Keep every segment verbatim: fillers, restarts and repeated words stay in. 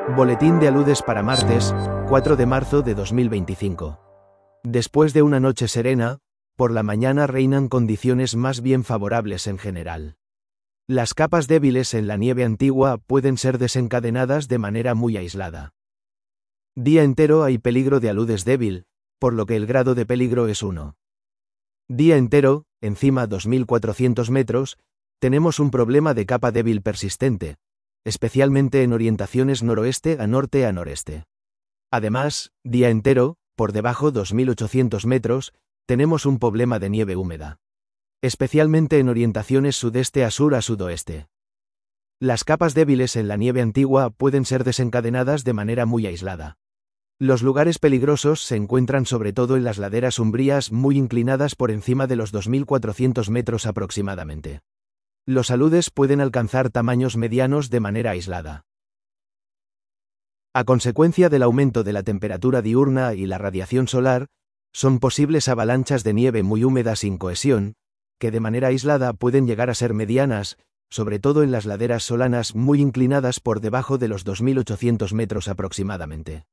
Boletín de aludes para martes, cuatro de marzo de dos mil veinticinco. Después de una noche serena, por la mañana reinan condiciones más bien favorables en general. Las capas débiles en la nieve antigua pueden ser desencadenadas de manera muy aislada. Día entero hay peligro de aludes débil, por lo que el grado de peligro es uno. Día entero, encima dos mil cuatrocientos metros, tenemos un problema de capa débil persistente, especialmente en orientaciones noroeste a norte a noreste. Además, día entero, por debajo dos mil ochocientos metros, tenemos un problema de nieve húmeda, especialmente en orientaciones sudeste a sur a sudoeste. Las capas débiles en la nieve antigua pueden ser desencadenadas de manera muy aislada. Los lugares peligrosos se encuentran sobre todo en las laderas umbrías muy inclinadas por encima de los dos mil cuatrocientos metros aproximadamente. Los aludes pueden alcanzar tamaños medianos de manera aislada. A consecuencia del aumento de la temperatura diurna y la radiación solar, son posibles avalanchas de nieve muy húmeda sin cohesión, que de manera aislada pueden llegar a ser medianas, sobre todo en las laderas solanas muy inclinadas por debajo de los dos mil ochocientos metros aproximadamente.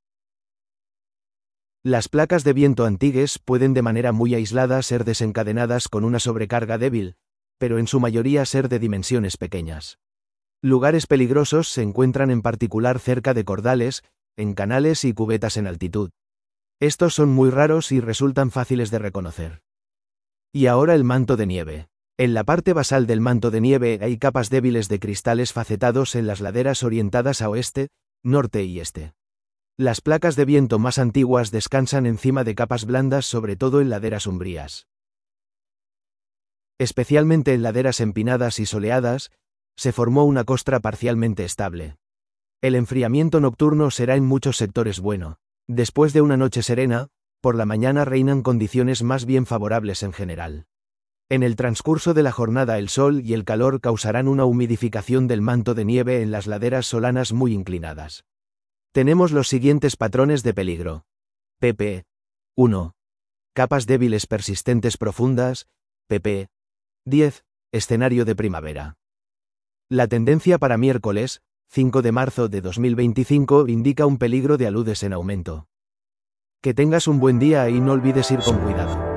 Las placas de viento antigues pueden de manera muy aislada ser desencadenadas con una sobrecarga débil, pero en su mayoría ser de dimensiones pequeñas. Lugares peligrosos se encuentran en particular cerca de cordales, en canales y cubetas en altitud. Estos son muy raros y resultan fáciles de reconocer. Y ahora el manto de nieve. En la parte basal del manto de nieve hay capas débiles de cristales facetados en las laderas orientadas a oeste, norte y este. Las placas de viento más antiguas descansan encima de capas blandas, sobre todo en laderas umbrías. Especialmente en laderas empinadas y soleadas, se formó una costra parcialmente estable. El enfriamiento nocturno será en muchos sectores bueno. Después de una noche serena, por la mañana reinan condiciones más bien favorables en general. En el transcurso de la jornada el sol y el calor causarán una humidificación del manto de nieve en las laderas solanas muy inclinadas. Tenemos los siguientes patrones de peligro. pp. uno. Capas débiles persistentes profundas. pp. diez. Escenario de primavera. La tendencia para miércoles, cinco de marzo de dos mil veinticinco, indica un peligro de aludes en aumento. Que tengas un buen día y no olvides ir con cuidado.